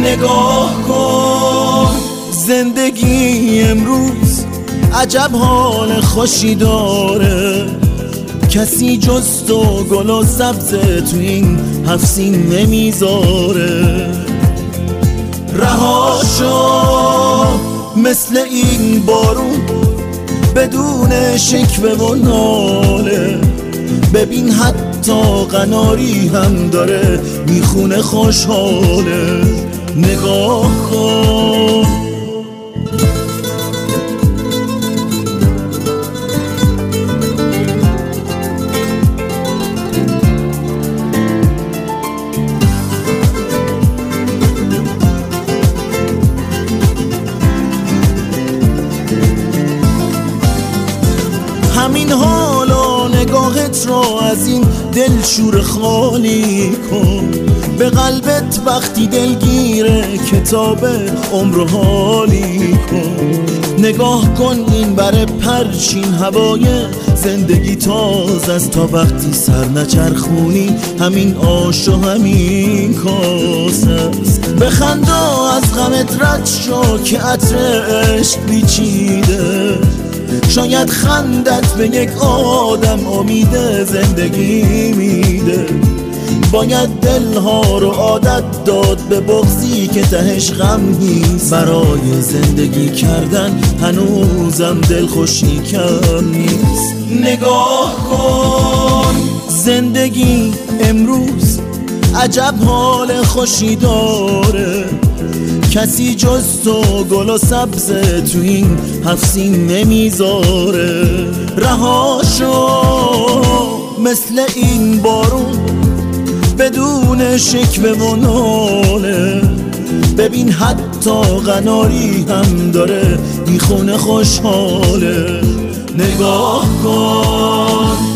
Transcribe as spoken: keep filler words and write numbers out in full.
نگاه کن زندگی امروز عجب حال خوشی داره، کسی جز تو گل و سبز تو این هفت سین نمیذاره. رها شو مثل این بارون بدون شکوه و ناله، ببین حتی قناری هم داره میخونه خوشحاله. نگاه کن همین حالا نگاهت رو از این دل شور خالی کن، به قلبت وقتی دلگیره کتاب عمر حالی کن. نگاه کن این بر پرچین هوای زندگی تازه است، تا وقتی سر نچرخونی همین آش و همین کاسه است. بخندا از غمت رد شو که عطر عشق پیچیده، شاید خندت به یک آدم امید زندگی میده. باید دلها رو عادت داد به بغضی که تهش غم نیست، برای زندگی کردن هنوزم دل خوشی کم نیست. نگاه کن زندگی امروز عجب حال خوشی داره، کسی جز تو گل و سبز تو این هفت سین نمیذاره. رها شو مثل این بارون بدون شکوه و ناله، ببین حتی قناری هم داره میخونه خوشحاله. نگاه کن